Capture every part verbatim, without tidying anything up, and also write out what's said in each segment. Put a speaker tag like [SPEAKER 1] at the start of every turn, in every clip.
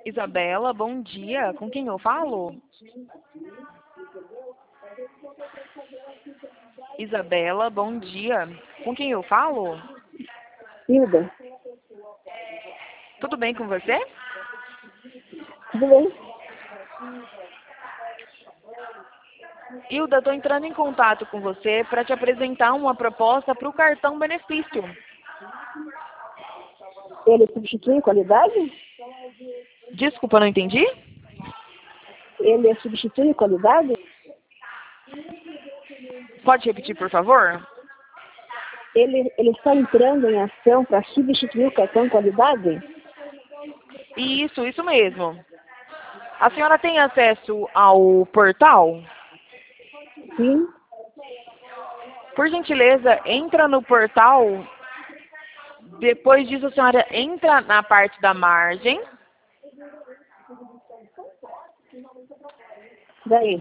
[SPEAKER 1] Isabela, bom dia. Com quem eu falo? Isabela, bom dia. Com quem eu falo?
[SPEAKER 2] Hilda,
[SPEAKER 1] Tudo bem com você?
[SPEAKER 2] tudo bem?
[SPEAKER 1] Hilda, estou entrando em contato com você para te apresentar uma proposta para o cartão benefício.
[SPEAKER 2] Ele substitui qualidade?
[SPEAKER 1] Desculpa, não entendi?
[SPEAKER 2] Ele substitui qualidade?
[SPEAKER 1] Pode repetir, por favor?
[SPEAKER 2] Ele, ele está entrando em ação para substituir o cartão qualidade?
[SPEAKER 1] Isso, isso mesmo. A senhora tem acesso ao portal?
[SPEAKER 2] Sim.
[SPEAKER 1] Por gentileza, entra no portal. Depois disso, a senhora entra na parte da margem.
[SPEAKER 2] Daí.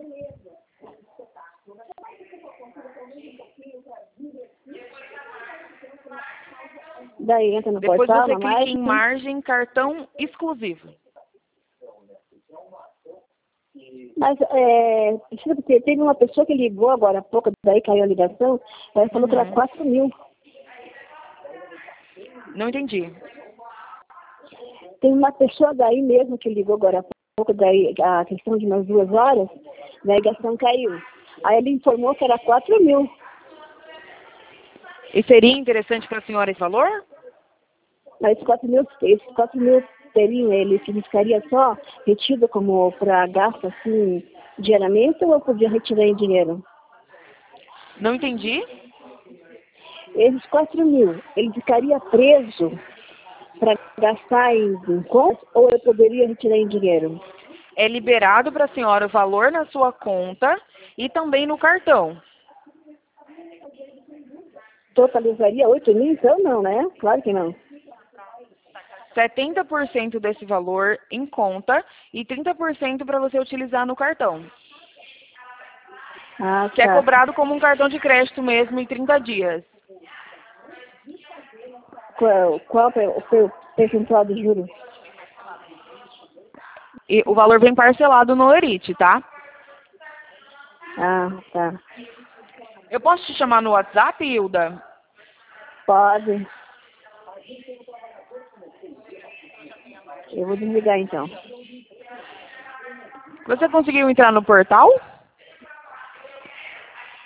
[SPEAKER 2] Daí entra no
[SPEAKER 1] Depois
[SPEAKER 2] portal,
[SPEAKER 1] você
[SPEAKER 2] na
[SPEAKER 1] clica
[SPEAKER 2] margem.
[SPEAKER 1] em margem cartão exclusivo.
[SPEAKER 2] Mas é, precisa ter, teve uma pessoa que ligou agora há pouco, daí caiu a ligação, ela falou que era
[SPEAKER 1] Uhum.
[SPEAKER 2] quatro mil.
[SPEAKER 1] Não entendi.
[SPEAKER 2] Tem uma pessoa daí mesmo que ligou agora há pouco, daí a questão de umas duas horas, daí a ligação caiu. Aí ele informou que era quatro mil.
[SPEAKER 1] E seria interessante para a senhora esse valor?
[SPEAKER 2] Mas esses quatro mil, esses quatro mil teriam ele, significaria só retido como para gasto assim diariamente ou eu podia retirar em dinheiro?
[SPEAKER 1] Não entendi.
[SPEAKER 2] Esses quatro mil, ele ficaria preso para gastar em, em contas ou eu poderia retirar em dinheiro?
[SPEAKER 1] É liberado para a senhora o valor na sua conta e também no cartão.
[SPEAKER 2] Totalizaria oito mil então? Não, né? Claro que não.
[SPEAKER 1] setenta por cento desse valor em conta e trinta por cento para você utilizar no cartão.
[SPEAKER 2] Ah,
[SPEAKER 1] Que é
[SPEAKER 2] tá.
[SPEAKER 1] cobrado como um cartão de crédito mesmo em trinta dias.
[SPEAKER 2] Qual, qual é o seu percentual de juros?
[SPEAKER 1] E o valor vem parcelado no Lerite, tá?
[SPEAKER 2] Ah, tá.
[SPEAKER 1] Eu posso te chamar no WhatsApp, Hilda?
[SPEAKER 2] Pode. Eu vou desligar então.
[SPEAKER 1] Você conseguiu entrar no portal?